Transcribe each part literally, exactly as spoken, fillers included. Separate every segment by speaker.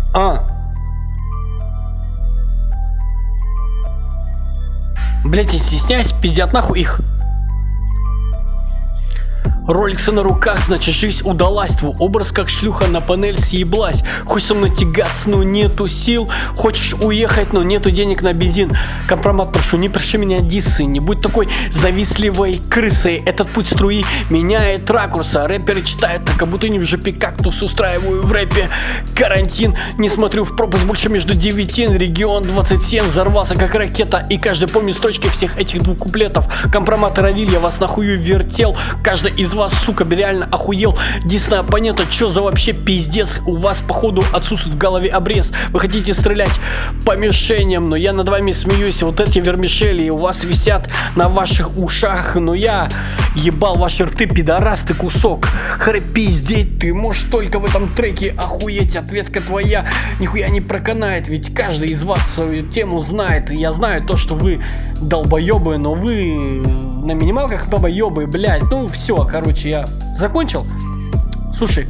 Speaker 1: А. Блять, не стесняюсь, пиздят нахуй их. Роликсы на руках, значит жизнь удалась. Твой образ как шлюха на панель съеблась. Хочешь со мной тягаться, но нету сил. Хочешь уехать, но нету денег на бензин. Компромат прошу, не прошу меня диссы. Не будь такой завистливой крысой. Этот путь струи меняет ракурса. Рэперы читают так, как будто не в жопе кактус. Устраиваю в рэпе карантин. Не смотрю в пропасть больше между девятин. Регион двадцать семь взорвался как ракета. И каждый помнит строчки всех этих двух куплетов. Компромат Равиль, я вас нахую вертел. Каждый из вас, сука, реально охуел. Дисна оппонента, чё за вообще пиздец? У вас походу отсутствует в голове обрез. Вы хотите стрелять по мишеням, но я над вами смеюсь. Вот эти вермишели у вас висят на ваших ушах. Но я ебал ваши рты, пидорас ты кусок. Хры пиздеть ты можешь только в этом треке охуеть. Ответка твоя нихуя не проканает. Ведь каждый из вас свою тему знает. И я знаю то, что вы долбоебы, но вы на минималках долбоебы, блядь. Ну все, короче, я закончил. Слушай,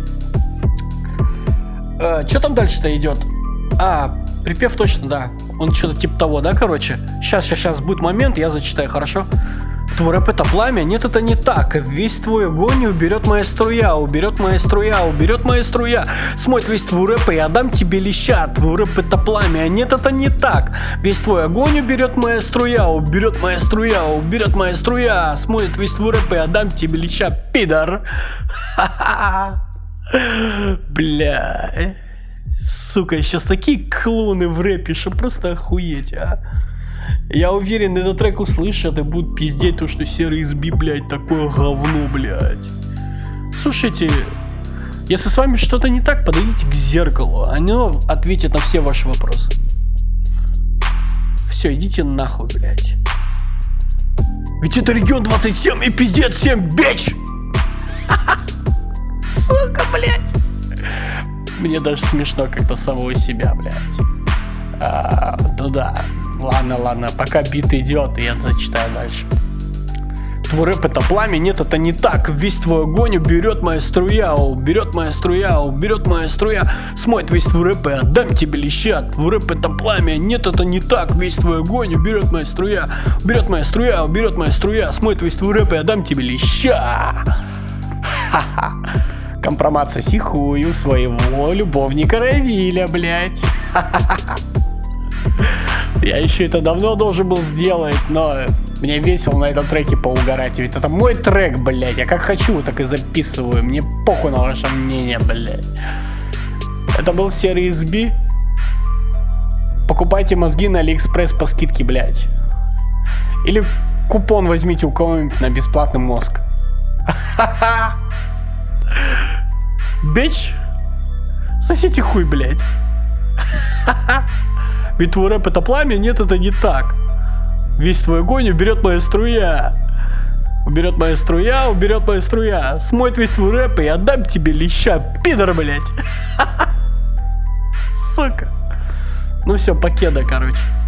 Speaker 1: э, что там дальше-то идет? А, припев точно, да. Он что-то типа того, да, короче. Сейчас, сейчас, сейчас будет момент, я зачитаю, хорошо? Твой рэп это пламя? Нет, это не так. Весь твой огонь уберет моя струя, уберет моя струя, уберет моя струя. Смоет весь твой рэп, и я дам тебе леща. Твой рэп это пламя? Нет, это не так. Весь твой огонь уберет моя струя, уберет моя струя, уберет моя струя. Смоет весь твой рэп, и я дам тебе леща, пидор. Бля. Сука, сейчас такие клоуны в рэпе, что просто охуеть, а. Я уверен, этот трек услышат и будут пиздеть то, что Серый эс би, блядь, такое говно, блядь. Слушайте, если с вами что-то не так, подойдите к зеркалу, оно ответит на все ваши вопросы. Все, идите нахуй, блядь. Ведь это регион двадцать семь и пиздец семь, бич! Сука, блядь. Мне даже смешно как-то самого себя, блядь. А, ну да. Ладно, ладно, пока бит идет, я зачитаю дальше. Твой рэп это пламя? Нет, это не так. Весь твой огонь уберет моя струя, уберет моя струя, уберет моя струя. Смоет весь твой рэп и отдам тебе леща. Твой рэп это пламя? Нет, это не так. Весь твой огонь уберет моя струя, уберет моя струя, уберет моя струя. Смоет весь твой рэп и отдам тебе леща. Ха-ха. Компромат соси хую своего любовника Равиля, блять. Ха-ха-ха. Я еще это давно должен был сделать, но мне весело на этом треке поугарать. Ведь это мой трек, блядь. Я как хочу, так и записываю. Мне похуй на ваше мнение, блядь. Это был Серый эс би. Покупайте мозги на Алиэкспресс по скидке, блядь. Или купон возьмите у кого-нибудь на бесплатный мозг. Бич, сосите хуй, блядь. Ведь твой рэп это пламя? Нет, это не так. Весь твой огонь уберет моя струя. Уберет моя струя, уберет моя струя. Смоет весь твой рэп, и я отдам тебе леща, пидор, блять. Сука. Ну все, покеда, короче.